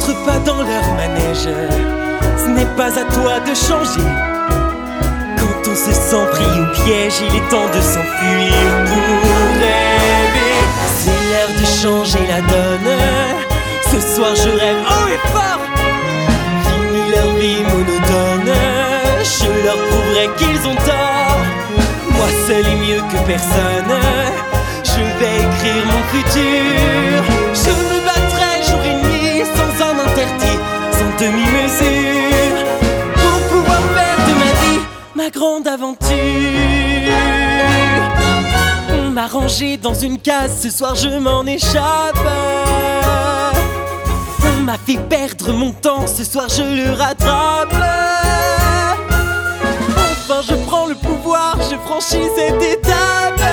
n'entre pas dans leur manège. Ce n'est pas à toi de changer. Quand on se sent pris au piège, il est temps de s'enfuir pour rêver. C'est l'heure de changer la donne. Ce soir je rêve haut et fort. Fini leur vie monotone. Je leur prouverai qu'ils ont tort. Moi seul est mieux que personne. Je vais écrire mon futur. Je me battrai jour et nuit sans un interdit, sans demi-mesure, pour pouvoir faire de ma vie ma grande aventure. On m'a rangé dans une case, ce soir je m'en échappe. On m'a fait perdre mon temps, ce soir je le rattrape. Enfin je prends le pouvoir, je franchis cette étape.